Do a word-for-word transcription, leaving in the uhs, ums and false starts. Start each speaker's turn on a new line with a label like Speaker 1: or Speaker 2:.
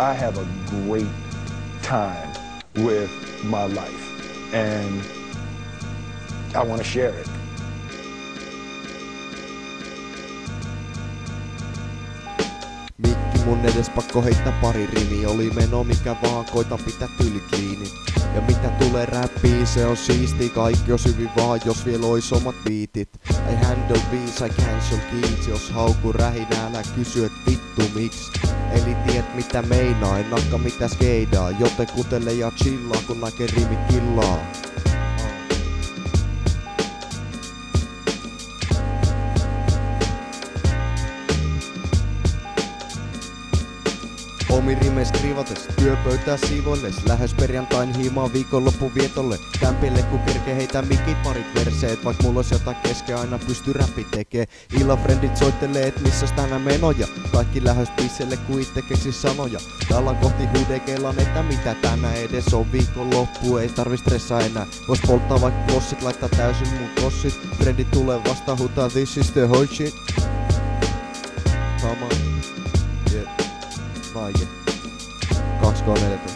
Speaker 1: I have a great time with my life, and I want to share it.
Speaker 2: Mikki mun edes pakko heittää pari rimi. Oli meno mikä vaan, koitan pitää tyyli kiinni. Ja mitä tulee räppiin, se on siisti. Kaikki os hyvin vaan, jos vielä ois omat beatit. I handle beats, I cancel keys. Jos hauku rähinä, älä kysy et vittu miksi. Eli tiedät mitä meinaa, en nakka mitä skeidaa. Joten kutele ja chillaa, kun näkee rimit killaa. Omi rimeis skrivates, työpöytää siivoilles. Lähes perjantain hiimaa viikonloppu vietolle. Kämpille ku kerke heitä mikit parit verseet. Vaik mulla ois jotain kesken, aina pysty räppi tekee. Illafrendit soittelee, et missäs tänään menoja. Kaikki lähes pisselle ku itte keksis sanoja. Tallan kohti hudekeillaan, että mitä tänään edes on viikonloppu. Ei tarvi stressaa enää. Vois polttaa vaik klossit, laittaa täysin mun kossit. Frendit tulee vasta hutaa, this is the whole shit. Sama. Yeah. Vaike. kaksi kolme neljä